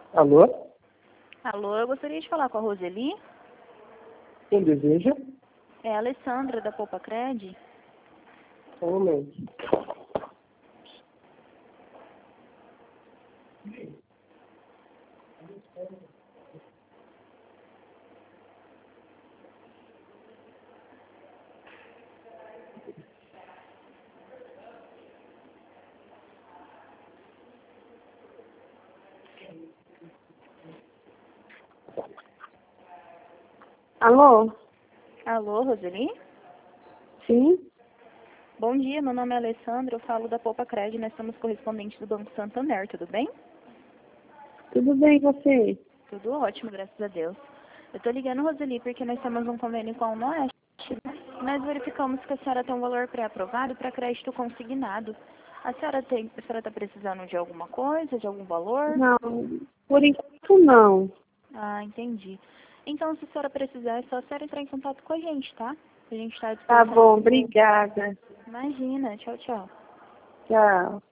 Alô? Alô, eu gostaria de falar com a Roseli. Quem deseja? É a Alessandra, da Poupa Cred. Só um momento. Alô? Alô, Roseli? Sim? Bom dia, meu nome é Alessandra, eu falo da Poupa Cred, nós somos correspondentes do Banco Santander, tudo bem? Tudo bem, e você? Tudo ótimo, graças a Deus. Eu tô ligando, Roseli, porque nós temos um convênio com a Unoeste. Nós verificamos que a senhora tem um valor pré-aprovado para crédito consignado. A senhora está precisando de alguma coisa, de algum valor? Não, por enquanto não. Ah, entendi. Então, se a senhora precisar, é só a senhora entrar em contato com a gente, tá? A gente está à Tá disposição. bom, obrigada. Imagina, tchau, tchau. Tchau.